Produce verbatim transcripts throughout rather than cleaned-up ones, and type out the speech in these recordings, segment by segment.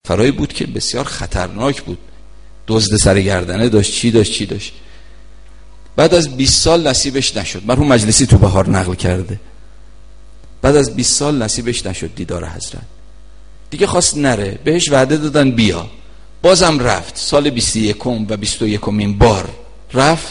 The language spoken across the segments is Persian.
سفرهایی بود که بسیار خطرناک بود، دزد سرگردنه داشت، چی داشت چی داشت. بعد از بیست سال نصیبش نشد. مرحوم مجلسی تو بهار نقل کرده، بعد از بیست سال نصیبش نشد دیدار حضرت. دیگه خواست نره، بهش وعده دادن بیا، بازم رفت. سال بیست و یکم و بیست و یکمین بار رفت،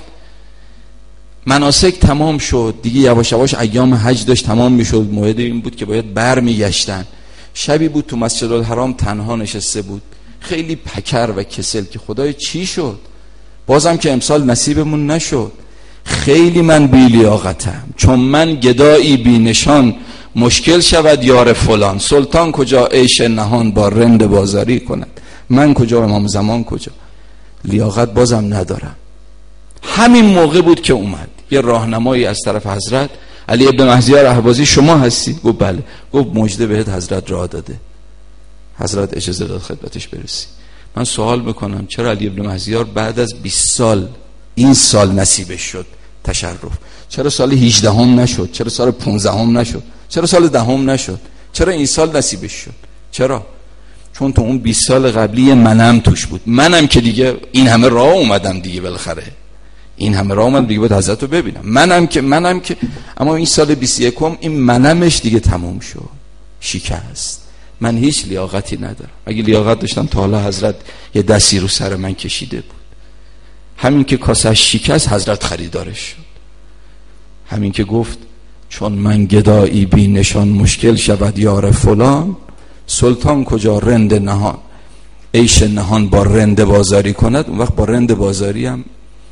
مناسک تمام شد دیگه، یواش یواش ایام حج داشت تمام میشد، موعد این بود که باید برمیگشتن. شبی بود تو مسجد الحرام تنها نشسته بود، خیلی پکر و کسل که خدای چی شد، بازم که امسال نصیبمون نشد، خیلی من بی لیاقتم، چون من گدایی بی نشان، مشکل شود یار فلان، سلطان کجا عیش نهان با رند بازاری کند، من کجا امام زمان کجا، لیاقت بازم ندارم. همین موقع بود که اومد یه راهنمایی از طرف حضرت، علی ابن مهدیار اهبازی شما هستی؟ گفت بله. گفت مژده بهت حضرت راه داده، حضرت اجازه داد خدمتش برسی. من سوال میکنم چرا علی ابن مهدیار بعد از بیست سال این سال نصیبش شد تشرف؟ چرا سال هجدهم نشد؟ چرا سال پانزدهم نشد؟ چرا سال دهم نشد؟ چرا این سال نصیبش شد؟ چرا؟ چون تو اون بیست سال قبلی منم توش بود. منم که دیگه این همه راه اومدم دیگه، بالاخره این همه راه اومدم دیگه باید حضرت رو ببینم. منم که منم که اما این سال بیست و یکم این منمش دیگه تموم شد، شکست. من هیچ لیاقتی ندارم. اگه لیاقت داشتم تا حالا حضرت یه دستی رو سر من کشیده بود. همین که کاسش شکست حضرت خریدارش شد. همین که گفت چون من گدایی بی نشان، مشکل شود یار فلان، سلطان کجا رند نهان، عیش نهان با رند بازاری کند. اون وقت با رند بازاری هم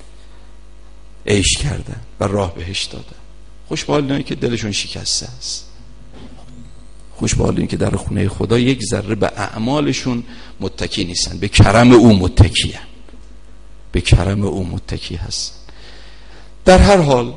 عیش کردن و راه بهش دادن. خوش به حال اینایی که دلشون شکسته است، خوش به حال این که در خونه خدا یک ذره به اعمالشون متکی نیستن، به کرم او متکی هستن، به کرم او متکی هستن. در هر حال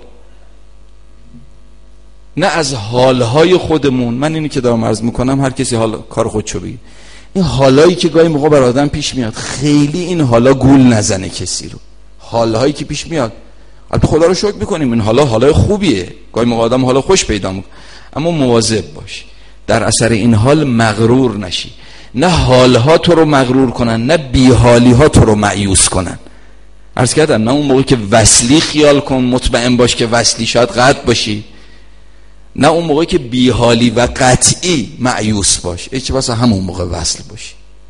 نه از حالهای خودمون، من اینی که دارم عرض میکنم هر کسی حال کار خودشو بگه، این حالایی که گاهی موقع بر آدم پیش میاد خیلی این حالا گول نزنه کسی رو. حالهایی که پیش میاد البته خدا رو شکر میکنیم این حالا حالای خوبیه، گاهی موقع آدم حالا خوش پیدا میکنه، اما مواظب باش در اثر این حال مغرور نشی. نه حالها تو رو مغرور کنن، نه بیحالی ها تو رو مایوس کنن. عرض کردم نه اون موقع که وصلی خیال کن مطمئن باش که وصلی شاید قطع باشی، نه اون موقع که بیحالی و قطعی مایوس باش، ای چه بسا همون موقع وصل باشی.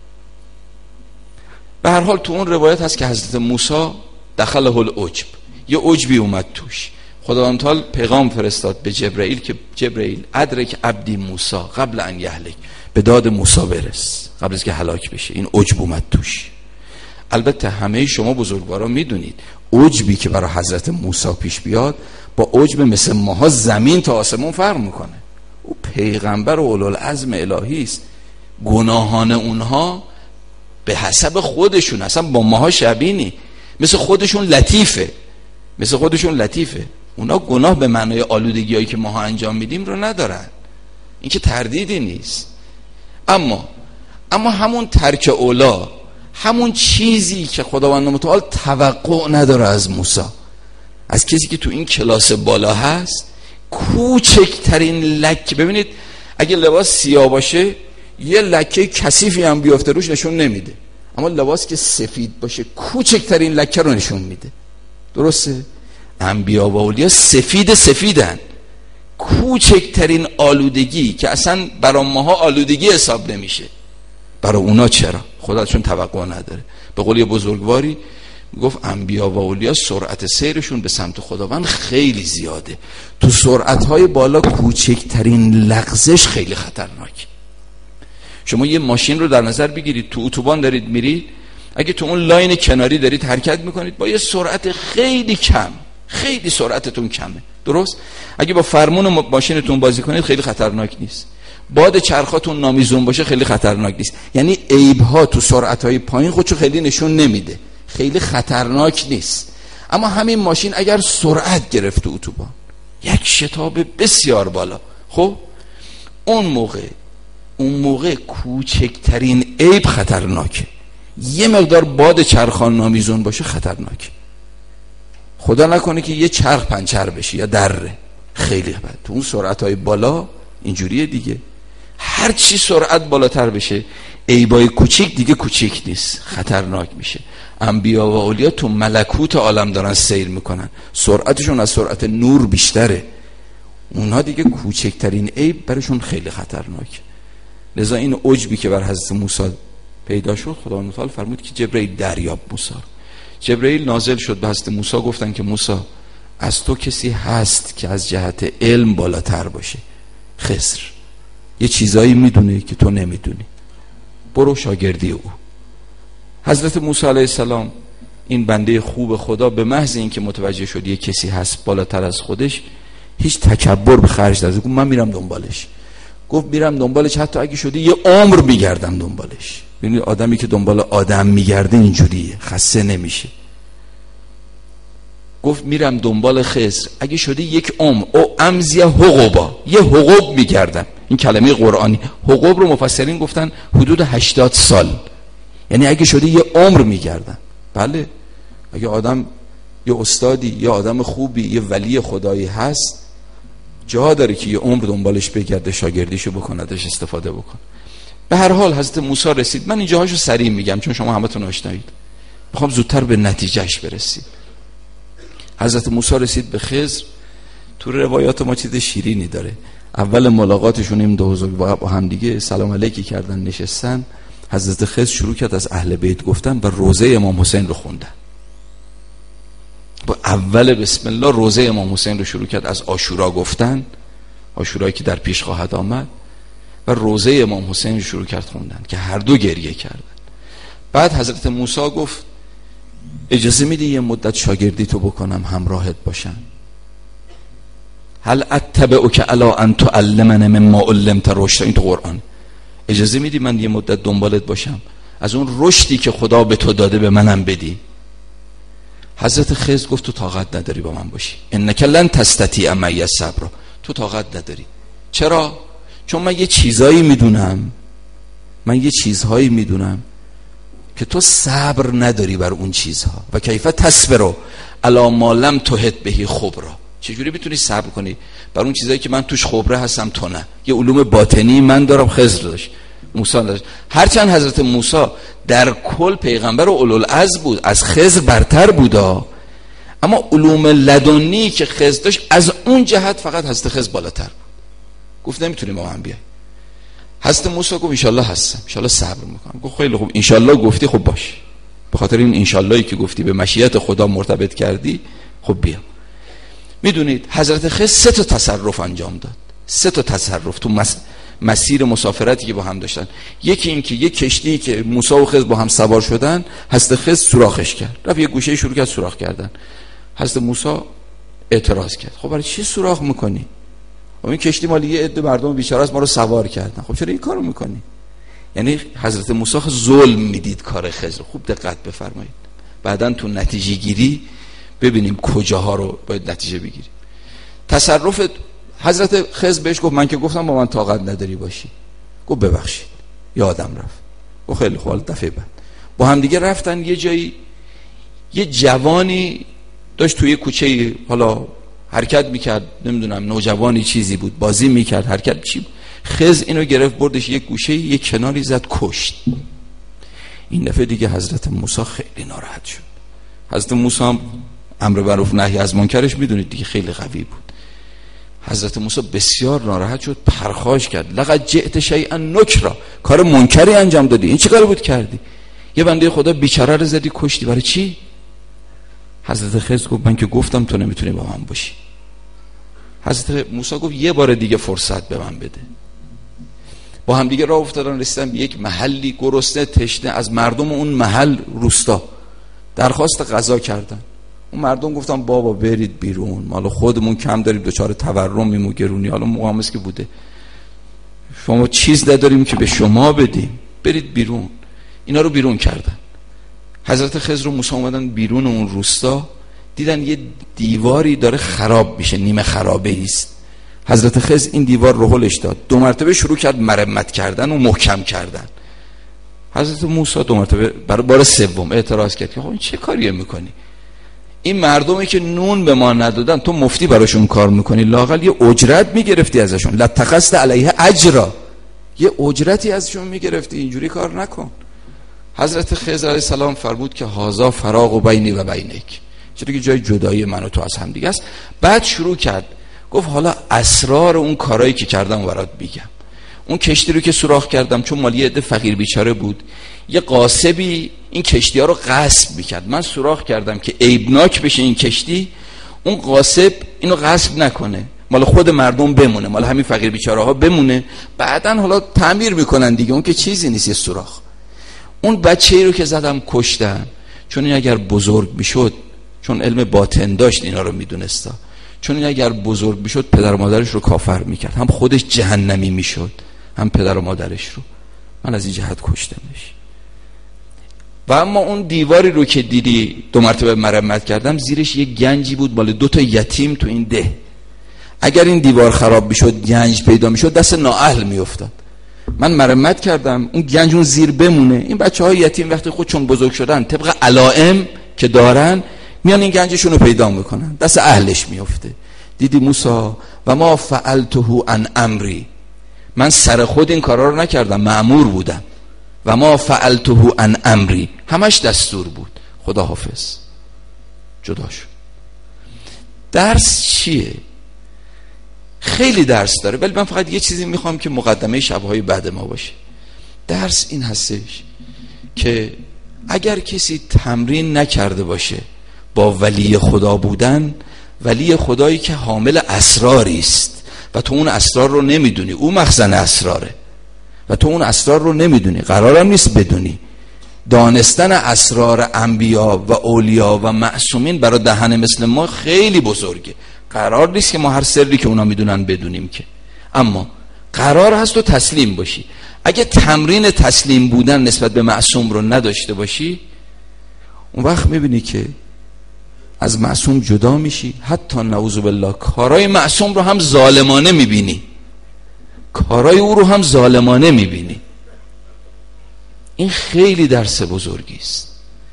به هر حال تو اون روایت هست که حضرت موسی دخله العجب، یه عجبی اومد توش. خداوند تعالی پیغام فرستاد به جبرئیل که جبرئیل ادرک عبدی موسی قبل ان یهلک، به داد موسی برس قبل از که هلاک بشه. این عجب اومد توش. البته همه شما بزرگوارا میدونید عجبی که برای حضرت موسی پیش بیاد با عجب مثل ماها زمین تا آسمون فرق میکنه. او پیغمبر و اولوالعزم الهی است، گناهان اونها به حسب خودشون اصلا با ماها شبیه، مثل خودشون لطیفه، مثل خودشون لطیفه. اونا گناه به معنای آلودگی هایی که ماها انجام میدیم رو ندارن، این که تردیدی نیست. اما اما همون ترک اولا، همون چیزی که خداوند متعال توقع نداره از موسی، از کسی که تو این کلاس بالا هست، کوچکترین لکه، ببینید اگه لباس سیاه باشه یه لکه کثیفی هم بیافته روش نشون نمیده، اما لباس که سفید باشه کوچکترین لکه رو نشون میده. درسته؟ انبیا و اولیا سفید سفیدن، کوچکترین آلودگی که اصلا برای ماها آلودگی حساب نمیشه، برای اونا چرا؟ خداشون توقع نداره. به قول یه بزرگواری گفت انبیا و اولیا سرعت سیرشون به سمت خداوند خیلی زیاده، تو سرعت‌های بالا کوچکترین لغزش خیلی خطرناک. شما یه ماشین رو در نظر بگیرید، تو اتوبان دارید میرید، اگه تو اون لاین کناری دارید حرکت میکنید با یه سرعت خیلی کم، خیلی سرعتتون کمه، درست؟ اگه با فرمون ماشینتون بازی کنید خیلی خطرناک نیست، باد چرخاتون نامیزون باشه خیلی خطرناک نیست، یعنی عیب‌ها تو سرعت‌های پایین خودشو خیلی نشون نمیده، خیلی خطرناک نیست. اما همین ماشین اگر سرعت گرفت تو اتوبان، یک شتاب بسیار بالا، خب اون موقع اون موقع کوچکترین عیب خطرناکه. یه مقدار باد چرخان نامیزون باشه خطرناکه، خدا نکنه که یه چرخ پنچر بشه یا دره، خیلی بد. تو اون سرعت‌های بالا اینجوریه دیگه. هر چی سرعت بالاتر بشه عیبای کوچیک دیگه کوچیک نیست، خطرناک میشه. انبیا و اولیا تو ملکوت عالم دارن سیر میکنن، سرعتشون از سرعت نور بیشتره، اونها دیگه کوچکترین عیب برشون خیلی خطرناکه. لذا این عجبی که بر حضرت موسی پیدا شد، خداوند تعالی فرمود که جبرئیل دریاب موسی. جبرئیل نازل شد به حضرت موسی، گفتن که موسی از تو کسی هست که از جهت علم بالاتر باشه، خضر یه چیزایی میدونه که تو نمیدونی، برو شاگردی او. حضرت موسی علیه السلام این بنده خوب خدا به محض اینکه متوجه شد یه کسی هست بالاتر از خودش، هیچ تکبر به خرج نداد، گفت من میرم دنبالش. گفت میرم دنبالش حتی اگه شده یه عمر میگردم دنبالش. ببینید آدمی که دنبال آدم میگرده اینجوریه، خسته نمیشه. گفت میرم دنبال خضر اگه شده یک عمر، او امزی حقوبا، یه حقوب میگردم. این کلمه قرآنی حقوب رو مفسرین گفتن حدود هشتاد سال، یعنی اگه شده یه عمر میگردم. بله اگه آدم یه استادی یا آدم خوبی یه ولی خدایی هست، جا داره که یه عمر دنبالش بگرده، شاگردیشو بکنه، ازش استفاده بکن. به هر حال حضرت موسی رسید. من اینجا هاشو سریع میگم چون شما همتون آشنایید، میخوام زودتر به نتیجهش برسیم. حضرت موسی رسید به خضر. تو روایات ما چیز شیرینی داره. اول ملاقاتشون این دو حضور با هم دیگه سلام علیکی کردن، نشستن. حضرت خضر شروع کرد از اهل بیت گفتن و روزه امام حسین رو خوندن. با اول بسم الله روزه امام حسین رو شروع کرد از عاشورا گفتن، عاشورایی که در پیش خواهد آمد، و روزه امام حسین رو شروع کرد خوندن که هر دو گریه کردن. بعد حضرت موسی گفت اجازه میدی یه مدت شاگردی تو بکنم، همراهت باشم؟ هل اتبعک علی ان تعلمنی مما علمت رشد. این تو قرآن. اجازه میدی من یه مدت دنبالت باشم، از اون رشدی که خدا به تو داده به منم بدی؟ حضرت خضر گفت تو طاقت نداری با من باشی، انک لن تستطیع معی الصبر. تو طاقت نداری. چرا؟ چون من یه چیزایی میدونم، من یه چیزهایی میدونم که تو صبر نداری بر اون چیزها. و کیف تصبر علی ما لم تحط به خبرا. چجوری میتونی صبر کنی بر اون چیزایی که من توش خبره هستم تو نه؟ یه علوم باطنی من دارم، خضر داشت، موسی داشت. هرچند حضرت موسی در کل پیغمبر و اولوالعزم بود، از خضر برتر بودا، اما علوم لدنی که خضر داشت از اون جهت فقط حضرت خضر بالاتر بود. گفت نمیتونیم با من بیای. حضرت موسی گفت انشالله هستم، انشالله صبر میکنم. گفت خیلی خوب، انشالله گفتی، خب باش، به خاطر این انشاللهی که گفتی به مشیت خدا مرتبط کردی، خب بیا. میدونید حضرت خضر سه تا تصرف انجام داد، سه تا تصرف تو مس... مسیر مسافرتی که با هم داشتن. یکی این که یک کشتی که موسی و خضر با هم سوار شدن، حضرت خضر سوراخش کرد، رفت یه گوشه شروع کرد سوراخ کردن. حضرت موسی اعتراض کرد، خب برای چی سوراخ میکنی؟ و این کشتی مال یه عده مردم بیچاره است، ما رو سوار کردن، خب چرا این کارو میکنی؟ یعنی حضرت موسی ظلم میدید کار خضر. خوب دقت بفرمایید، بعدن تو نتیجه گیری ببینیم کجاها رو باید نتیجه بگیریم. تصرف حضرت خضر بهش گفت من که گفتم با من طاقت نداری باشی. گفت ببخشید، یادم رفت. گفت خیلی خوب، دفعه بعد با هم دیگه رفتن یه جایی. یه جوانی داشت توی کوچه حالا حرکت میکرد، نمیدونم نوجوانی چیزی بود، بازی میکرد، حرکت چی. خضر اینو گرفت بردش یک گوشه، یک کناری زد، کشت. این دفعه دیگه حضرت موسی خیلی ناراحت شد. حضرت موسی هم امر معروف نهی از منکرش میدونید دیگه خیلی قوی بود. حضرت موسی بسیار ناراحت شد، پرخاش کرد، لقد جئت شیئا نکرا، کار منکری انجام دادی، این چه کاری بود کردی؟ یه بنده خدا بیچاره رو زدی، کشتی، برای چی؟ حضرت خضر گفت من که گفتم تو نمیتونی با من باشی. حضرت موسی گفت یه بار دیگه فرصت به من بده. با هم دیگه راه افتادن، رسیدن به یک محلی، گرسنه تشنه، از مردم اون محل روستا درخواست غذا کردن. اون مردم گفتن بابا برید بیرون، مال خودمون کم داریم، دوچار تورم میمو گرونی، حالا موقعی که بوده شما چیز نداریم که به شما بدیم، برید بیرون. اینا رو بیرون کردن. حضرت خضر و موسی اومدن بیرون اون روستا، دیدن یه دیواری داره خراب میشه، نیمه خرابه است. حضرت خضر این دیوار رو هلش داد، دو مرتبه شروع کرد مرمت کردن و محکم کردن. حضرت موسی دو مرتبه برای بار سوم اعتراض کرد که خب این چه کاریه میکنی؟ این مردمی که نون به ما ندادن تو مفتی براشون کار میکنی، لااقل یه اجرت میگرفتی ازشون. لاتخذت علیه اجرا، یه اجرتی ازشون میگرفتی، اینجوری کار نکن. حضرت خضر علیه السلام فرمود که هازا فراق و بینی و بینک، چرا که جای جدایی من و تو از هم دیگه است. بعد شروع کرد گفت حالا اسرار اون کارایی که کردم برات میگم. اون کشتی رو که سوراخ کردم، چون مال یه عده فقیر بیچاره بود، یه قاصبی این کشتی ها رو غصب میکرد. من سوراخ کردم که عیبناک بشه این کشتی، اون قاصب اینو غصب نکنه، مال خود مردم بمونه، مال همین فقیر بیچاره ها بمونه، بعدن حالا تعمیر میکنن دیگه، اون که چیزی نیست، یه سوراخ. اون بچه‌ای رو که زدم کشتم، چون این اگر بزرگ میشد، چون علم باطن داشت اینا رو میدونستا، چون این اگر بزرگ میشد پدر و مادرش رو کافر میکرد، هم خودش جهنمی میشد هم پدر و مادرش رو. من از این جهت کشتمش. و اما اون دیواری رو که دیدی دو مرتبه مرمت کردم، زیرش یه گنجی بود مال دو تا یتیم تو این ده. اگر این دیوار خراب میشد، گنج پیدا میشد، دست نااهل میافتاد. من مرمت کردم اون گنج اون زیر بمونه. این بچهای یتیم وقتی خودشون بزرگ شدن، طبق علائم که دارن، میان این گنجشون رو پیدا میکنن، دست اهلش میفته. دیدی موسی و ما فعلته عن امری، من سر خود این کارا رو نکردم، مأمور بودم. و ما فعلته عن امری، همش دستور بود. خدا حافظ، جدا شد. درس چیه؟ خیلی درس داره، ولی من فقط یه چیزی میخوام که مقدمه شبهای بعد ما باشه. درس این هستش که اگر کسی تمرین نکرده باشه با ولی خدا بودن، ولی خدایی که حامل اسراری است و تو اون اسرار رو نمیدونی، او مخزن اسراره و تو اون اسرار رو نمیدونی، قرارم نیست بدونی. دانستن اسرار انبیا و اولیا و معصومین برای دهن مثل ما خیلی بزرگه. قرار نیست که ما هر سری که اونا میدونن بدونیم که، اما قرار هست تو تسلیم باشی. اگه تمرین تسلیم بودن نسبت به معصوم رو نداشته باشی، اون وقت میبینی که از معصوم جدا میشی، حتی نعوذ بالله کارای معصوم رو هم ظالمانه میبینی، کارای او رو هم ظالمانه میبینی. این خیلی درس بزرگی است.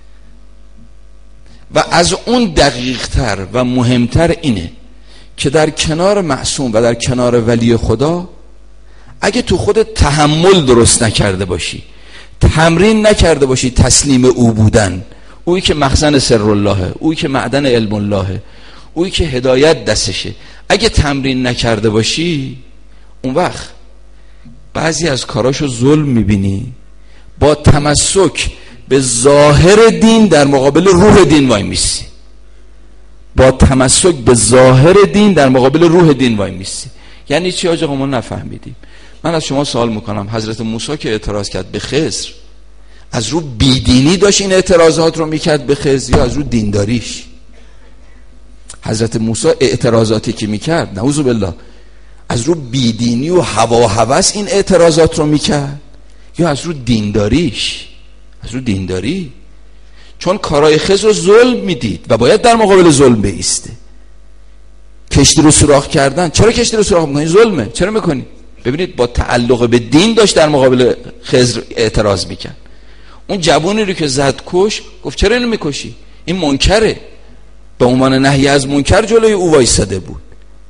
و از اون دقیق تر و مهمتر اینه که در کنار معصوم و در کنار ولی خدا، اگه تو خودت تحمل درست نکرده باشی، تمرین نکرده باشی تسلیم او بودن، اویی که مخزن سر اللهه، اویی که معدن علم اللهه، اویی که هدایت دستشه، اگه تمرین نکرده باشی، اون وقت بعضی از کاراشو ظلم میبینی، با تمسک به ظاهر دین در مقابل روح دین وای میسی. با تمسک به ظاهر دین در مقابل روح دین وای میسی. یعنی چی آقا؟ ما نفهمیدیم. من از شما سوال میکنم، حضرت موسی که اعتراض کرد به خضر، از رو بیدینی داشت این اعتراضات رو میکرد به خضر یا از رو دینداریش؟ حضرت موسی اعتراضاتی که میکرد، نعوذ بالله، از رو بیدینی و هوا و هوس این اعتراضات رو میکرد یا از رو دینداریش؟ از رو دینداری. چون کارای خضر رو ظلم میدید و باید در مقابل ظلم بایسته. کشتی رو سوراخ کردن، چرا کشتی رو سوراخ میکنی؟ ظلمه، چرا میکنی؟ ببینید با تعلق به دین داشت در مقابل خضر اعتراض میکرد. اون جوانی رو که زد کش، گفت چرا اینو میکشی؟ این منکره. به عنوان نهی از منکر جلوی او وایساده بود.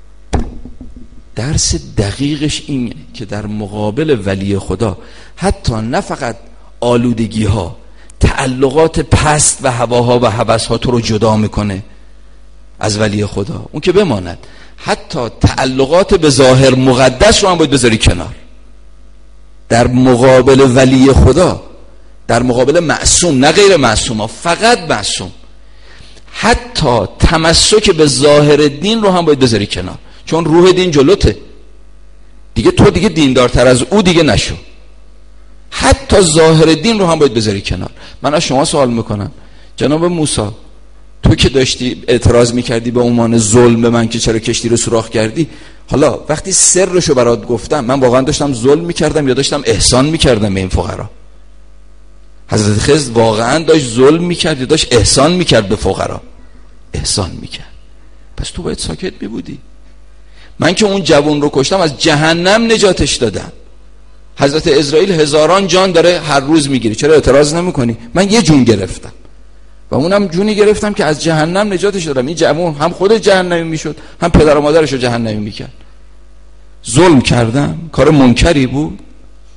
درس دقیقش اینه که در مقابل ولی خدا حتی نه فقط آلودگی ها، تعلقات پست و هواها و هوس ها تو رو جدا میکنه از ولی خدا، اون که بماند، حتی تعلقات به ظاهر مقدس رو هم باید بذاری کنار. در مقابل ولی خدا، در مقابل معصوم، نه غیر معصوم ها، فقط معصوم، حتی تمسک به ظاهر دین رو هم باید بذاری کنار، چون روح دین جلوته دیگه. تو دیگه دیندارتر از او دیگه نشو. حتی ظاهر دین رو هم باید بذاری کنار. من از شما سوال میکنم، جناب موسی، تو که داشتی اعتراض میکردی به عنوان ظلم به من که چرا کشتی رو سوراخ کردی، حالا وقتی سرشو برات گفتم، من واقعا داشتم ظلم میکردم یا داشتم احسان میکردم به این فقرا؟ حضرت خضر واقعا داشت ظلم میکرد یا داشت احسان میکرد به فقرا؟ احسان میکرد. پس تو باید ساکت میبودی. من که اون جوان رو کشتم، از جهنم نجاتش دادم. حضرت اسرائیل هزاران جان داره هر روز میگیری، چرا اعتراض نمیکنی؟ من یه جون گرفتم و اونم جونی گرفتم که از جهنم نجاتش دادم. این جوان هم خود جهنمی میشد، هم پدر و مادرش رو جهنمی میکرد. ظلم کردم، کار منکری بود.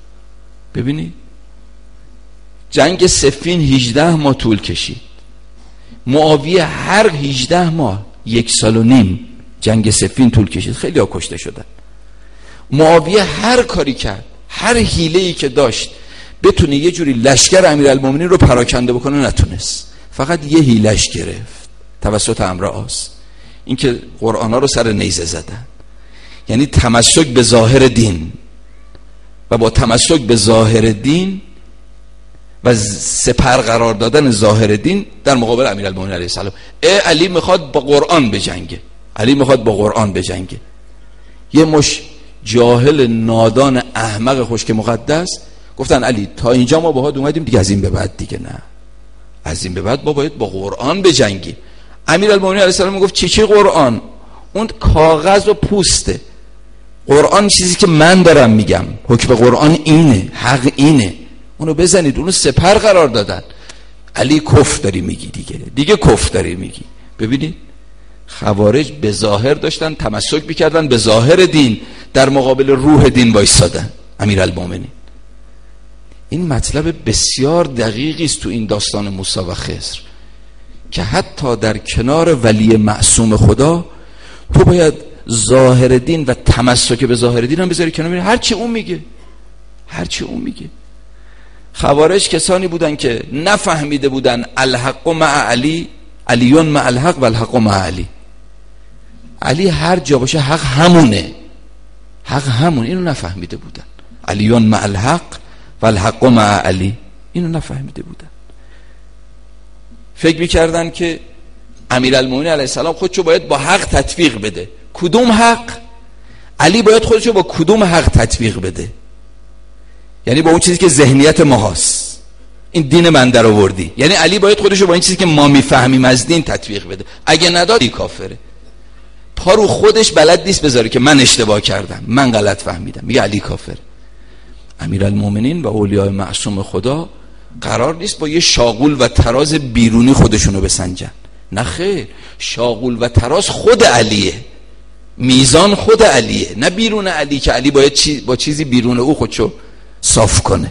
ببینید جنگ صفین هجده ماه طول کشید. معاویه هر هجده ماه یک سال و نیم جنگ صفین طول کشید، خیلی ها کشته شدن. معاویه هر کاری کرد، هر حیله‌ای که داشت بتونه یه جوری لشکر امیرالمومنین رو پراکنده بکنه، نتونست. فقط یه حیله‌اش گرفت توسط عمرو عاص، این که قرآنا رو سر نیزه زدن. یعنی تمسک به ظاهر دین و با تمسک به ظاهر دین و سپر قرار دادن ظاهر دین در مقابل امیرالمومنین علیه السلام. ای علی میخواد با قرآن بجنگه، علی میخواد با قرآن بجنگه. یه مش جاهل نادان احمق خشک مقدس گفتن علی تا اینجا ما باهات اومدیم دیگه، از این به بعد دیگه نه، از این به بعد ما باید با قرآن بجنگیم. امیرالمومنین علیه السلام میگفت چی چی قرآن؟ اون کاغذ و پوسته. قرآن چیزی که من دارم میگم، حکم قرآن اینه، حق اینه، اونو بزنید. اونو سپر قرار دادن. علی کفر داری میگی دیگه، دیگه کفر داری میگی. ببینید خوارج به ظاهر داشتن تمسک میکردن به ظاهر دین، در مقابل روح دین وایسادن امیرالمومنین. این مطلب بسیار دقیقی است تو این داستان موسی و خضر که حتی در کنار ولی معصوم خدا تو باید ظاهر دین و تمسک به ظاهر دین هم بذاری کنار، هر چی اون میگه، هر چی اون میگه. خوارج کسانی بودن که نفهمیده بودن الحق مع علی، علیون مع الحق و الحق مع علی. علی هر جا باشه حق همونه، حق همون. اینو نفهمیده بودن. علیون مع الحق و الحق مع علی، اینو نفهمیده بودن. فکر میکردن که امیرالمومنین علیه السلام خودشو باید با حق تطبیق بده. کدوم حق؟ علی باید خودشو با کدوم حق تطبیق بده؟ یعنی با اون چیزی که ذهنیت ما هست، این دین من در آوردی. یعنی علی باید خودشو با این چیزی که ما میفهمیم از دین تطبیق بده. اگه نداد کافره. پا رو خودش بلد نیست بذاره که من اشتباه کردم، من غلط فهمیدم، میگه علی کافر. امیرالمومنین و اولیاء معصوم خدا قرار نیست با یه شاغول و تراز بیرونی خودشونو بسنجن. نه خیر، شاغول و تراز خود علیه، میزان خود علیه، نه بیرون علی که علی باید چی با چیزی بیرون او خودشو صاف کنه.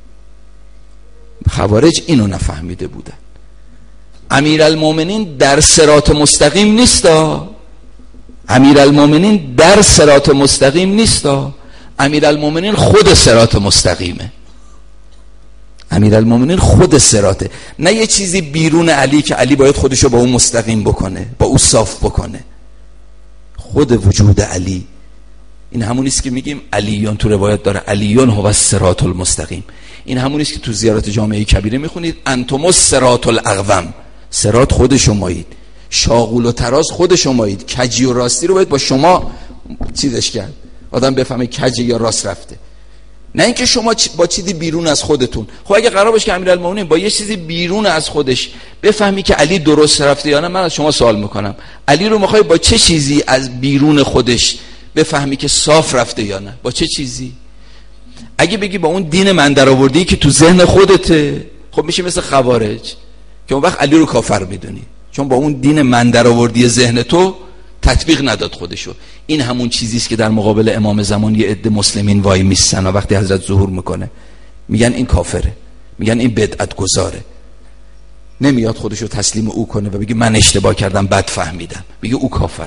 خوارج اینو نفهمیده بودن. امیرالمومنین در صراط مستقیم نیستا، امیرالمومنین در صراط مستقیم نیستا، امیرالمومنین خود صراط مستقیمه. امیرالمومنین خود صراطه، نه یه چیزی بیرون علی که علی باید خودشو با اون مستقیم بکنه، با اون صاف بکنه. خود وجود علی. این همونیست که میگیم علیون، تو روایت داره علیون هو الصراط المستقیم. این همونیست که تو زیارت جامعه کبیره میخونید انتم الصراط الاقوم. صراط خود شمایید، شاغول و تراز خود شمایید. کجی و راستی رو باید با شما چیزش کرد، آدم بفهمه کجی یا راست رفته، نه اینکه شما با چیزی بیرون از خودتون. خب اگه قرار باشه که امیرالمومنین با یه چیزی بیرون از خودش بفهمی که علی درست رفته یا نه، من از شما سوال میکنم علی رو میخوای با چه چیزی از بیرون خودش بفهمی که صاف رفته یا نه؟ با چه چیزی؟ اگه بگی با اون دین من در آوردی که تو ذهن خودته، خب میشه مثل خوارج که اون وقت علی رو کافر میدونی، چون با اون دین من در آوردی ذهن تو تطبیق نداد خودشو. این همون چیزیست که در مقابل امام زمان یه عده مسلمین وای میسن و وقتی حضرت ظهور میکنه میگن این کافره، میگن این بدعت گذاره. نمیاد خودشو تسلیم او کنه و بگه من اشتباه کردم، بد فهمیدم، میگه او کافره.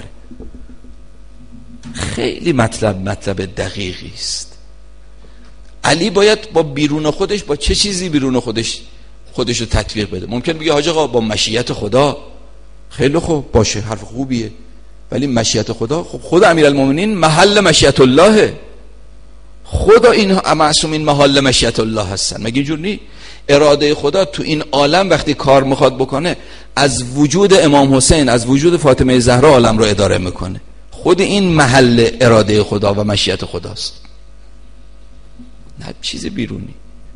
خیلی مطلب مطلب دقیقی است. علی باید با بیرون خودش، با چه چیزی بیرون خودش خودشو تطبیق بده؟ ممکن بگه حاج آقا با مشیت خدا. خیلی خوب، باشه، حرف خوبیه، ولی مشیت خدا، خب خود امیرالمومنین محل مشیت الله، خدا این معصومین محل مشیت الله هستن. مگه اینجور نی؟ اراده خدا تو این عالم وقتی کار میخواد بکنه، از وجود امام حسین، از وجود فاطمه زهرا عالم رو اداره میکنه. خود این محل اراده خدا و مشیت خداست، نه چیز بیرونی.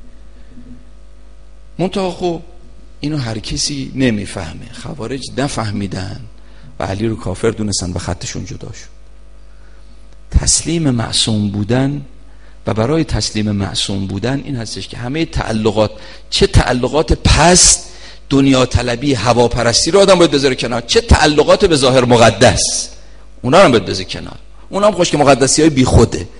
منتها خب اینو هر کسی نمیفهمه. خوارج نفهمیدن و علی رو کافر دونستن و خطشون جدا شد. تسلیم معصوم بودن و برای تسلیم معصوم بودن این هستش که همه تعلقات، چه تعلقات پست، دنیا طلبی، هواپرستی رو آدم باید بذاره کنار، چه تعلقات به ظاهر مقدس، اونا رو هم باید بذاره کنار. اونا هم خوش که مقدسی های بی خوده،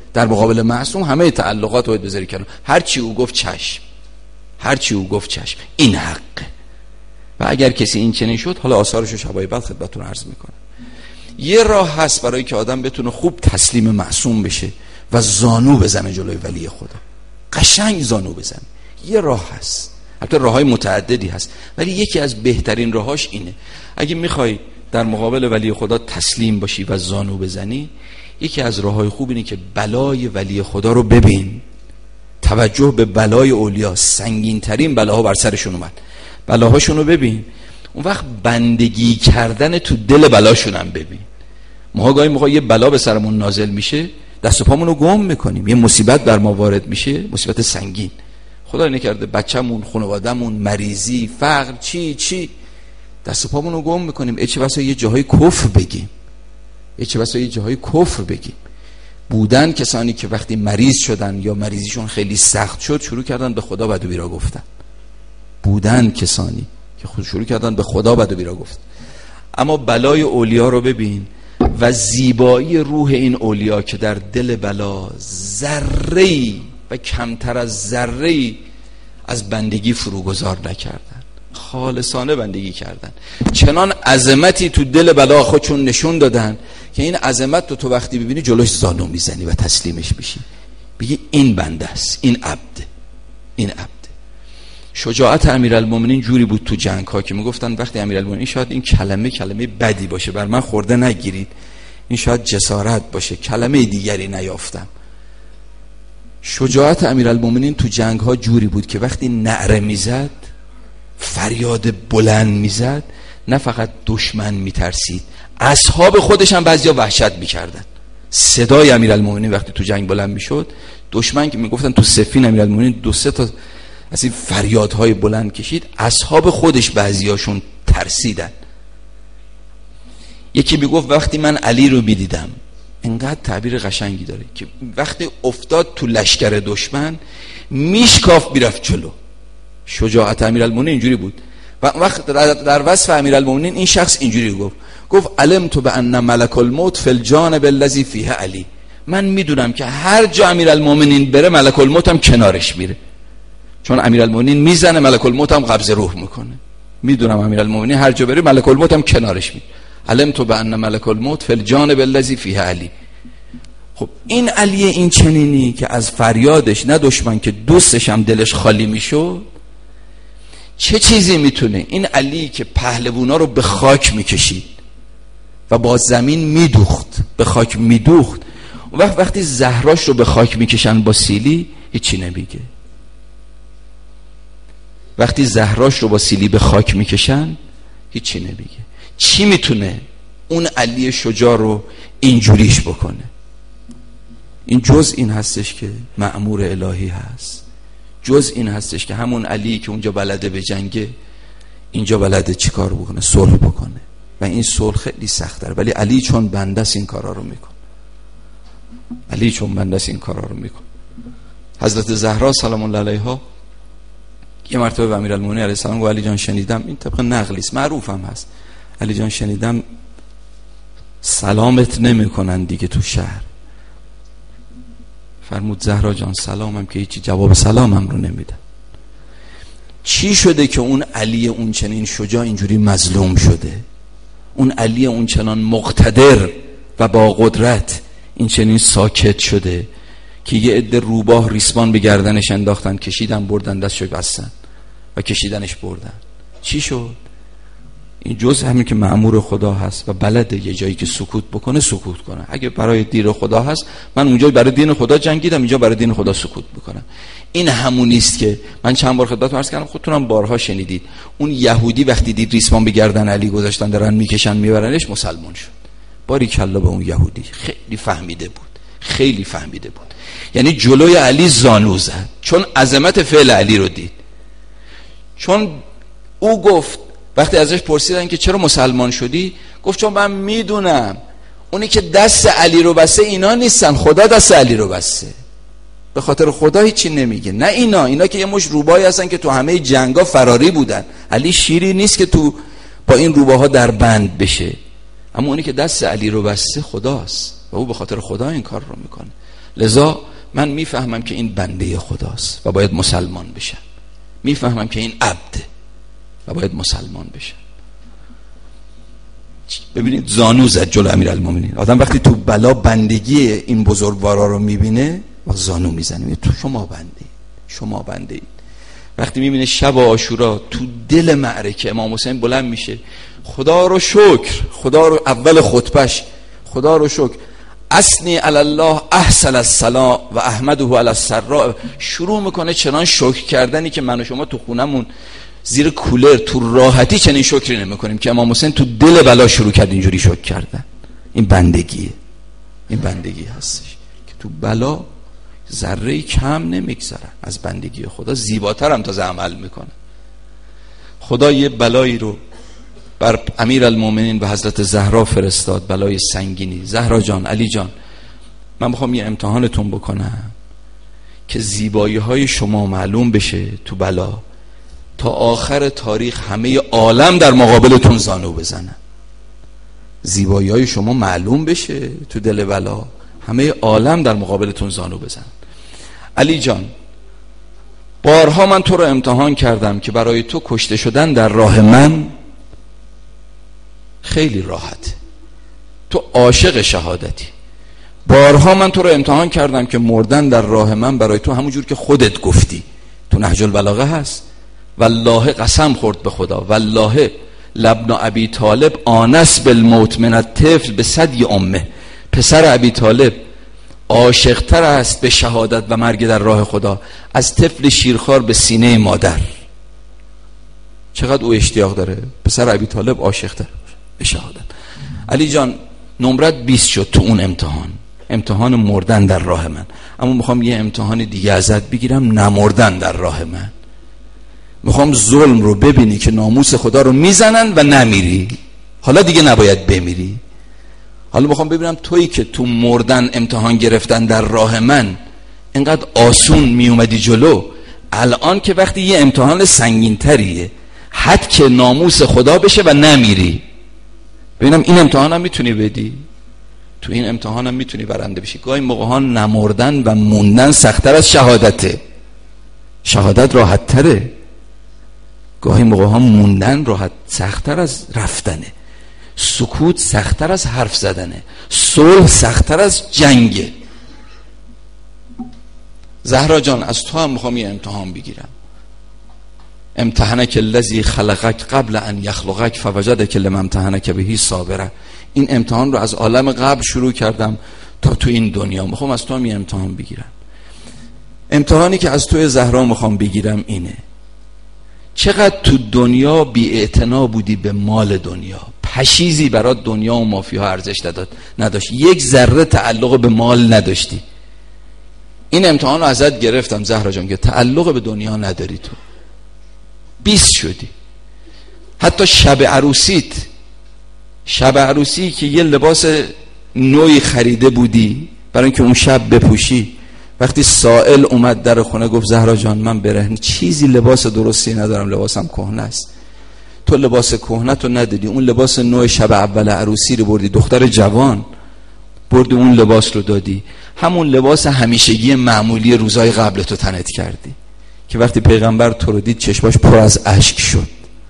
در مقابل معصوم همه تعلقات رو بذاری کنار، هر چی او گفت چشم، هر چی او گفت چشم، این حقه. و اگر کسی این چنین شد، حالا آثارش رو شبای بعد خدمتتون عرض میکنم. یه راه هست برای که آدم بتونه خوب تسلیم معصوم بشه و زانو بزنه جلوی ولی خدا، قشنگ زانو بزنه. یه راه هست، البته راههای متعددی هست، ولی یکی از بهترین راهاش اینه. اگه میخوای در مقابل ولی خدا تسلیم باشی و زانو بزنی، یکی از راههای خوب اینه که بلای ولی خدا رو ببین. توجه به بلای اولیا، سنگین ترین بلاها بر سرشون اومد، بلاهاشون رو ببین. اون وقت بندگی کردن تو دل بلاشون هم ببین. ما گاهی موقع یه بلا به سرمون نازل میشه، دست و پامون رو گم میکنیم، یه مصیبت بر ما وارد میشه، مصیبت سنگین، خدا نکرده بچه‌مون، خانواده‌مون، مریضی، فقر، چی چی، دست و پامون رو گم میکنیم. ای چه بسا یه جاهای کفر بگیم، ای چه بسا یه جاهای کفر بگیم. بودن کسانی که وقتی مریض شدن یا مریضیشون خیلی سخت شد، شروع کردن به خدا بد و بیرا گفتن. بودن کسانی که خود شروع کردن به خدا بد و بیرا گفت. اما بلای اولیا رو ببین و زیبایی روح این اولیا که در دل بلا ذره‌ای و کمتر از ذره‌ای از بندگی فروگذار نکردن، خالصانه بندگی کردن، چنان عظمتی تو دل بلا خودشون نشون دادن که این عظمت رو تو وقتی ببینی جلوش زانو میزنی و تسلیمش میشی، بگی این بنده است، این عبده، این عبده. شجاعت امیرالمومنین جوری بود تو جنگ ها که میگفتن وقتی امیرالمومنین، شاید این کلمه کلمه بدی باشه، بر من خورده نگیرید، این شاید جسارت باشه، کلمه دیگری نیافتم. شجاعت امیرالمومنین تو جنگ ها جوری بود که وقتی نعره میزد، فریاد بلند میزد، نه فقط دشمن میترسید، اصحاب خودش هم بعضیا وحشت میکردن. صدای امیرالمومنین وقتی تو جنگ بلند میشد، دشمن که میگفتن تو صفین امیرالمومنین دو سه تا از این فریادهای بلند کشید، اصحاب خودش بعضیاشون ترسیدن. یکی میگفت وقتی من علی رو میدیدم، اینقدر تعبیر قشنگی داره که وقتی افتاد تو لشکر دشمن میشکاف میرفت جلو. شجاعت امیرالمومنین اینجوری بود. و وقت در وصف امیرالمومنین این شخص اینجوری گفت، گفت علمت بان ملک الموت فی الجانب الذی فیه علی. من میدونم که هر جا امیرالمومنین بره ملک الموت هم کنارش میره، چون امیرالمومنین میزنه ملک الموت هم قبض روح میکنه. میدونم امیرالمومنین هر جا بره ملک الموت هم کنارش میره. علمت بان ملک الموت فی الجانب الذی فیه علی. خب این علی این چنینی که از فریادش نه دشمن که دوستش هم دلش خالی میشد، چه چیزی میتونه این علی که پهلوونا رو به خاک میکشید و با زمین میدوخت، به خاک میدوخت، اون وقت وقتی زهراش رو به خاک میکشن با سیلی هیچی نمیگه. وقتی زهراش رو با سیلی به خاک میکشن هیچی نمیگه. چی میتونه اون علی شجاع رو اینجوریش بکنه؟ این جز این هستش که مأمور الهی هست، جز این هستش که همون علی که اونجا بلده به جنگه، اینجا بلده چی کار بکنه؟ صلح بکنه. و این صلح خیلی سخت داره، ولی علی چون بنده است این کارا رو میکنه. علی چون بنده است این کارا رو میکنه. حضرت زهرا سلام الله علیها یه مرتبه به امیرالمومنین علیه السلام گفت علی جان شنیدم، این طبق نقلی است، معروف هم هست، علی جان شنیدم سلامت نمیکنن دیگه تو شهر. فرمود زهرا جان سلامم که هیچی، جواب سلامم رو نمیدن. چی شده که اون علی اون چنین شجاع اینجوری مظلوم شده؟ اون علی اون چنان مقتدر و با قدرت این چنین ساکت شده که یه عده روباه ریسمان به گردنش انداختن، کشیدن بردن، دستشو بستن و کشیدنش بردن. چی شد؟ این جز همین که مأمور خدا هست و بلده یه جایی که سکوت بکنه سکوت کنه. اگه برای دین خدا هست، من اونجا برای دین خدا جنگیدم، اینجا برای دین خدا سکوت بکنم. این همونیست که من چند بار خدمتتون عرض کردم، خودتونم بارها شنیدید، اون یهودی وقتی دید ریسمان به گردن علی گذاشتن دارن میکشن میبرنش، مسلمان شد. باری کلا به اون یهودی، خیلی فهمیده بود، خیلی فهمیده بود. یعنی جلوی علی زانو زد، چون عظمت فعل علی رو دید. چون او گفت، وقتی ازش پرسیدن که چرا مسلمان شدی، گفت چون من میدونم اونی که دست علی رو بسته اینا نیستن، خدا دست علی رو بسته. به خاطر خدا هیچی نمیگه. نه اینا اینا که یه مش روبایی هستن که تو همه جنگا فراری بودن. علی شیری نیست که تو با این روباها در بند بشه. اما اونی که دست علی رو بسته خداست و او به خاطر خدا این کار رو میکنه. لذا من میفهمم که این بنده خداست و باید مسلمان بشم، میفهمم که این عبده و باید مسلمان بشم. ببینید زانو زد جلو امیرالمومنین. آدم وقتی تو بلا بندگی این بزرگوارا رو میبینه و زانو میزنه، تو شما بنده، شما بنده اید. وقتی میبینه شب عاشورا تو دل معرکه امام حسین بلند میشه، خدا رو شکر، خدا رو اول خطبش خدا رو شکر، اثنی علی الله احسن الصلا و احمده علی السراء، شروع میکنه چنان شکر کردنی که من و شما تو خونمون زیر کولر تو راحتی چنین شکری نمیکنیم که امام حسین تو دل بلا شروع کرد اینجوری شکر کردن. این بندگیه، این بندگی هستش که تو بلا ذره کم نمیگذارن از بندگی خدا، زیباتر هم تازه عمل میکنه. خدا یه بلایی رو بر امیرالمومنین و حضرت زهرا فرستاد، بلای سنگینی. زهرا جان، علی جان، من میخوام یه امتحانتون بکنم که زیبایی های شما معلوم بشه تو بلا، تا آخر تاریخ همه عالم در مقابلتون زانو بزنن. زیبایی های شما معلوم بشه تو دل بلا، همه عالم در مقابلتون زانو بزنن. علی جان، بارها من تو رو امتحان کردم که برای تو کشته شدن در راه من خیلی راحت، تو عاشق شهادتی. بارها من تو رو امتحان کردم که مردن در راه من برای تو همونجور که خودت گفتی تو نهج البلاغه هست، والله قسم خورد به خدا، والله لابن ابی طالب آنس بالموت من الطفل به ثدی امه، پسر ابی طالب عاشقتر است به شهادت و مرگ در راه خدا از طفل شیرخوار به سینه مادر. چقدر او اشتیاق داره پسر ابی طالب عاشقتر به شهادت. علی جان، نمرت بیست شد تو اون امتحان، امتحان مردن در راه من. اما میخوام یه امتحان دیگه ازت بگیرم، نمردن در راه من. میخوام ظلم رو ببینی که ناموس خدا رو میزنن و نمیری، حالا دیگه نباید بمیری. حالا میخوام ببینم تویی که تو مردن امتحان گرفتن در راه من اینقدر آسون میومدی جلو، الان که وقتی یه امتحان سنگین تریه، حد که ناموس خدا بشه و نمیری، ببینم این امتحان هم میتونی بدی، تو این امتحان هم میتونی برنده بشی. گاهی موقع ها نمردن و موندن سخت‌تر از شهادته، شهادت راحت تره. گاهی موقع ها موندن راحت سخت‌تر از رفتنه، سکوت سخت‌تر از حرف زدنه، صلح سخت‌تر از جنگه. زهرا جان، از تو هم میخوام یه امتحان بگیرم. امتحنک الذی خلقک قبل ان یخلقک فوجدک لما امتحنک بهی صابره. این امتحان رو از عالم قبل شروع کردم تا تو این دنیا، میخوام از تو هم یه امتحان بگیرم. امتحانی که از توی زهرا میخوام بگیرم اینه، چقدر تو دنیا بی‌اعتنا بودی به مال دنیا، پشیزی برات دنیا و مافیا ارزش نداشت، یک ذره تعلق به مال نداشتی. این امتحان رو ازت گرفتم زهرا جان که تعلق به دنیا نداری، تو بیست شدی. حتی شب عروسیت، شب عروسی که یه لباس نوعی خریده بودی برای اینکه اون شب بپوشی، وقتی سائل اومد در خونه گفت زهرا جان من برهنه چیزی لباس درستی ندارم، لباسم کهنه است. تو لباس کهنه تو ندادی، اون لباس نوع شب اول عروسی رو بردی، دختر جوان بردی اون لباس رو دادی، همون لباس همیشگی معمولی روزای قبل تو تنت کردی که وقتی پیغمبر تو رو دید چشماش پر از اشک شد.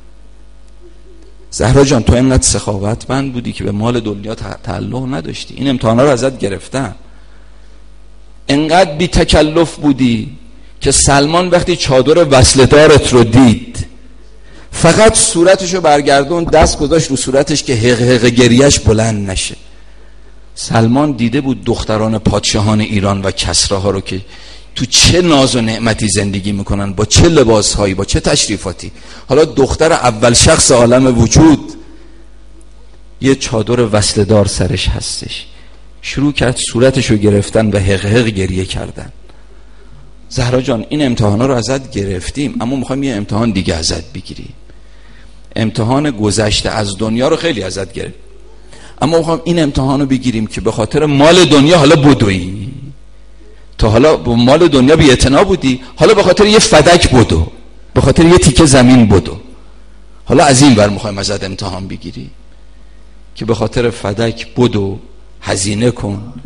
زهرا جان، تو اینقدر سخاوتمند بودی که به مال دنیا تعلق نداشتی. این امتحانا رو ازت گرفتم. اینقدر بی تکلف بودی که سلمان وقتی چادر وصلدارت رو دید فقط صورتشو برگردون، دست گذاشت رو صورتش که حق حق گریش بلند نشه. سلمان دیده بود دختران پادشاهان ایران و کسراها رو که تو چه ناز و نعمتی زندگی میکنن، با چه لباسهایی، با چه تشریفاتی. حالا دختر اول شخص عالم وجود یه چادر وصلدار سرش هستش، شروع کرد صورتشو گرفتن و حق حق گریه کردن. زهرا جان، این امتحانا رو ازت گرفتیم، اما میخوایم یه امتحان دیگه ازت بگیریم. امتحان گذشته از دنیا رو خیلی ازت گرفت، اما میخوایم این امتحان رو بگیریم که به خاطر مال دنیا حالا بدویی. تا حالا با مال دنیا بی اعتنا بودی، حالا به خاطر یه فدک بدو، به خاطر یه تیکه زمین بدو. حالا از این ور میخوایم ازت امتحان بگیریم که به خاطر فدک بدو، هزینه کن،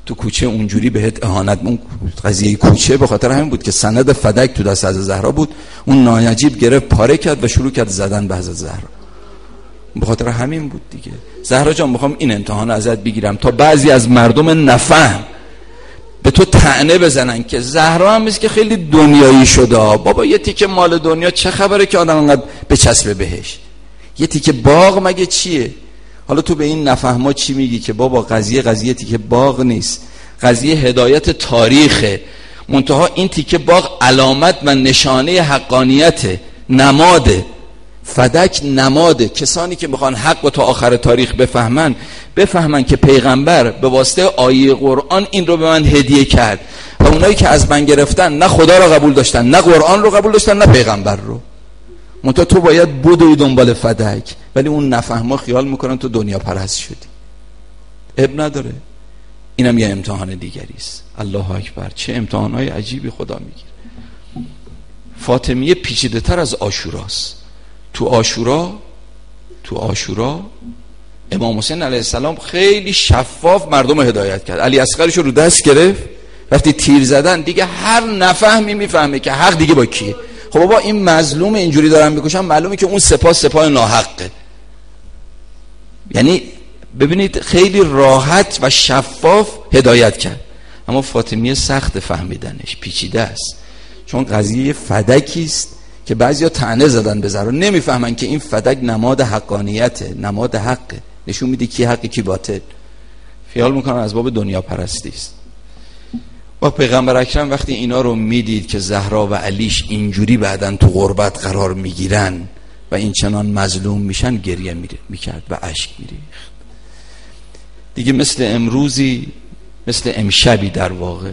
تو کوچه اونجوری بهت اهانت. اون قضیه کوچه به خاطر همین بود که سند فدک تو دست حضرت زهرا بود، اون نانجیب گرفت پاره کرد و شروع کرد زدن به حضرت زهرا. به خاطر همین بود دیگه. زهرا جان میخوام این امتحان ازت بگیرم تا بعضی از مردم نفهم به تو طعنه بزنن که زهرا هم مثل که خیلی دنیایی شده، بابا یه تیکه مال دنیا چه خبره که آدم انقدر بچسبه بهش؟ یه تیکه باغ مگه چیه؟ حالا تو به این نفهما چی میگی که بابا قضیه قضیه تیکه باغ نیست، قضیه هدایت تاریخه. منتها این تیکه باغ علامت و نشانه حقانیت، نماده. فدک نماده. کسانی که میخوان حق و تا آخر تاریخ بفهمن، بفهمن که پیغمبر به واسطه آیه قرآن این رو به من هدیه کرد و اونایی که از من گرفتن نه خدا رو قبول داشتن، نه قرآن رو قبول داشتن، نه پیغمبر رو. منتها تو باید بدوی دنبال فدک، ولی اون نفهما خیال میکنن تو دنیا پرست شدی. اب نداره. اینم یه امتحان دیگری است. الله اکبر، چه امتحانهای عجیبی خدا میگیره. فاطمیه پیچیده تر از عاشوراست. تو عاشورا تو عاشورا امام حسین علیه السلام خیلی شفاف مردم رو هدایت کرد. علی اصغرش رو دست گرفت، وقتی تیر زدن دیگه هر نفهمی میفهمه که حق دیگه با کیه. خب بابا این مظلوم اینجوری دارن میکشن، معلومه که اون سپاه سپاه ناحقه. یعنی ببینید خیلی راحت و شفاف هدایت کرد. اما فاطمیه سخت فهمیدنش، پیچیده است، چون قضیه فدکی است که بعضیا طعنه زدن به زهرا، نمیفهمن که این فدک نماد حقانیته، نماد حقه، نشون میده کی حقی کی باطل. خیال میکنن از باب دنیا پرستی است. و پیغمبر اکرم وقتی اینا رو میدید که زهرا و علیش اینجوری بعدن تو غربت قرار میگیرن و این چنان مظلوم میشن، گریه میکرد و اشک میریخت. دیگه مثل امروزی، مثل امشبی در واقع،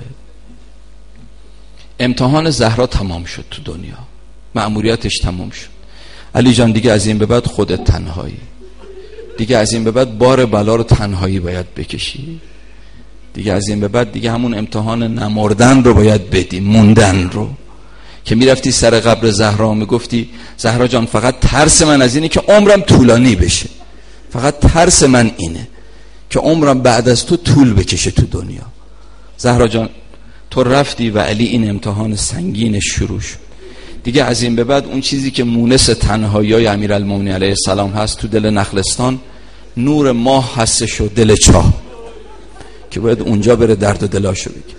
امتحان زهرا تمام شد تو دنیا، مأموریتش تمام شد. علی جان دیگه از این به بعد خودت تنهایی، دیگه از این به بعد بار بلا رو تنهایی باید بکشی، دیگه از این به بعد دیگه همون امتحان نمردن رو باید بدی، موندن رو. که میرفتی سر قبر زهرا میگفتی زهرا جان فقط ترس من از اینه که عمرم طولانی بشه، فقط ترس من اینه که عمرم بعد از تو طول بکشه تو دنیا. زهرا جان تو رفتی و علی این امتحان سنگینش شروع شد. دیگه از این به بعد اون چیزی که مونس تنهایی امیرالمومنین علیه السلام هست تو دل نخلستان، نور ماه هستش و دل چاه، که باید اونجا بره درد و دلاشو بگه.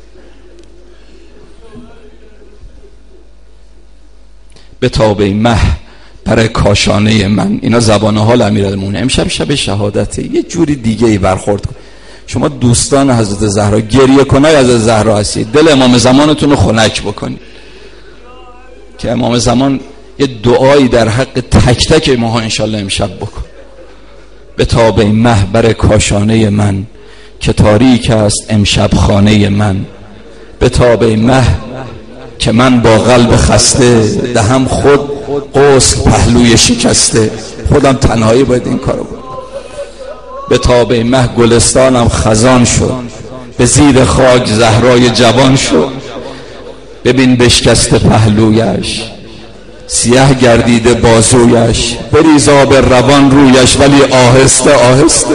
به تابه مه پر کاشانه من، اینا زبان حال امیرالمومنین. امشب شب شهادته، یه جوری دیگه ای برخورد کن. شما دوستان حضرت زهرا، گریه کنای حضرت زهرا هستید، دل امام زمانتون رو خنک بکنید که امام زمان یه دعایی در حق تک تک ماها انشالله امشب بکن. به تابه مه بر کاشانه من، که تاریک است امشب خانه من. به تابه مه که من با قلب خسته، دهم خود غسل پهلوی شکسته. خودم تنهایی باید این کارو بکنم. به تابه مه گلستانم خزان شد، به زیر خاک زهرای جوان شد. ببین بشکسته پهلویش، سیاه گردیده بازویش، بریز آب روان رویش ولی آهسته آهسته.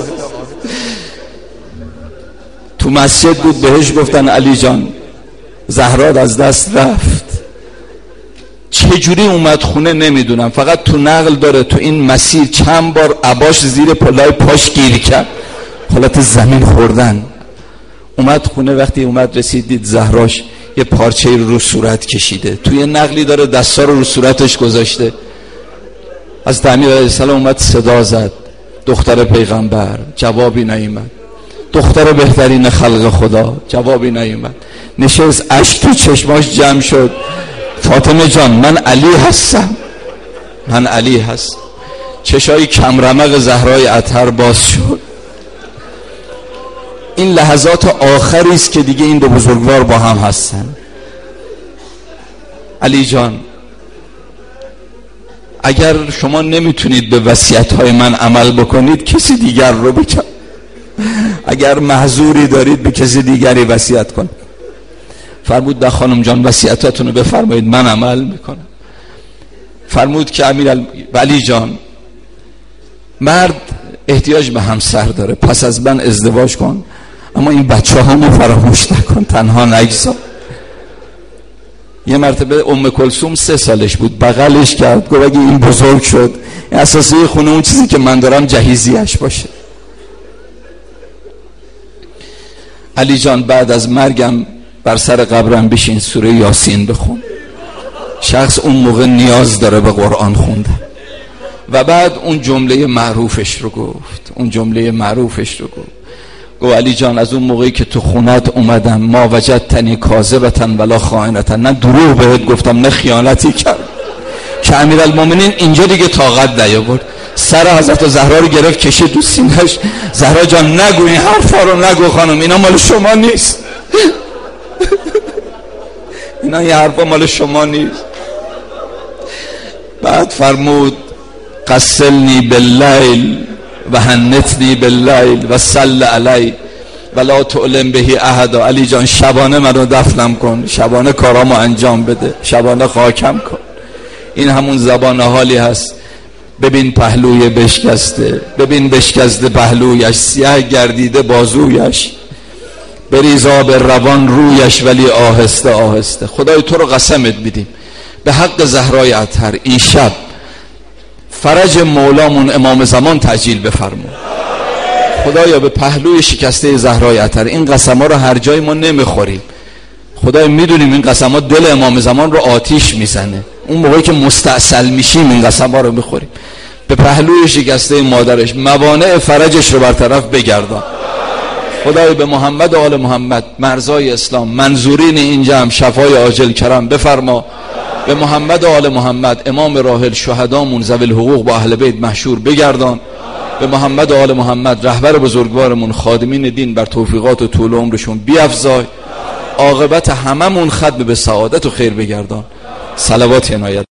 تو مسجد بود بهش گفتن علی جان زهرا از دست رفت. چجوری اومد خونه نمیدونم، فقط تو نقل داره تو این مسیر چند بار عباش زیر پلای پاش گیر کرد، حالت زمین خوردن. اومد خونه، وقتی اومد رسید دید زهراش یه پارچه رو صورت کشیده، توی نقلی داره دستا رو رو صورتش گذاشته. از امیر علیه السلام اومد صدا زد، دختر پیغمبر، جوابی نیامد. دختر بهترین خلق خدا، جوابی نیامد. نشست، اشک تو چشماش جمع شد. فاطمه جان من علی هستم، من علی هستم. چشای کمرمق زهرای اطهر باز شد. این لحظات آخری است که دیگه این دو بزرگوار با هم هستن. علی جان اگر شما نمیتونید به وصیت‌های من عمل بکنید، کسی دیگر رو بکن. اگر معذوری دارید به کسی دیگری وصیت کن. فرمود ده خانم جان وصیتاتونو بفرمایید من عمل میکنم. فرمود که امیر علی جان مرد احتیاج به همسر داره، پس از من ازدواج کن، اما این بچه هامو فراموش نکن، تنها نگذار. یه مرتبه ام کلثوم سه سالش بود، بغلش کرد گفت اگه این بزرگ شد اساسی خونه اون چیزی که من دارم جهیزیش باشه. علی جان بعد از مرگم بر سر قبرم بشین سوره یاسین بخون. شخص اون موقع نیاز داره به قرآن خوندن. و بعد اون جمله معروفش رو گفت، اون جمله معروفش رو گفت گفت علی جان از اون موقعی که تو خونت اومدم ما وجدتنی کاذبتن ولا خائنتن، نه دروغ بهت گفتم نه خیانتی کرد. که امیرالمومنین اینجا دیگه طاقت نیاورد، سر حضرت زهرا رو گرفت کشید تو سینه‌اش. زهرا جان نگو این حرفا رو، نگو خانم، اینا مال شما نیست. اینا این حرفا مال شما نیست. بعد فرمود قسلنی باللیل و هنتنی باللیل و صل علی ولا تعلم بهی احد. علی جان شبانه منو دفنم کن، شبانه کارامو انجام بده، شبانه خاکم کن. این همون زبان حالی هست. ببین پهلوی بشکسته، ببین بشکسته پهلویش، سیاه گردیده بازویش، بریز آب روان رویش ولی آهسته آهسته. خدای تو رو قسمت میدیم به حق زهرای اطهر این شب فرج مولامون امام زمان تعجیل بفرما. خدایا به پهلوی شکسته زهرای اطهر، این قسما رو هر جای ما نمیخوریم خدای، میدونیم این قسما دل امام زمان رو آتیش میزنه، اون موقعی که مستعسل میشیم این قسما رو میخوریم. به پهلوی شکسته مادرش موانع فرجش رو برطرف بگردان. خدای به محمد و آل محمد مرزای اسلام منظورین این جمع شفای عاجل کرم بفرما. به محمد و آل محمد امام راحل شهدامون ذوی الحقوق با اهل بیت محشور بگردان. به محمد و آل محمد رهبر بزرگوارمون خادمین دین بر توفیقات و طول عمرشون بیفزای. عاقبت هممون ختم به سعادت و خیر بگردان. صلوات عنایت.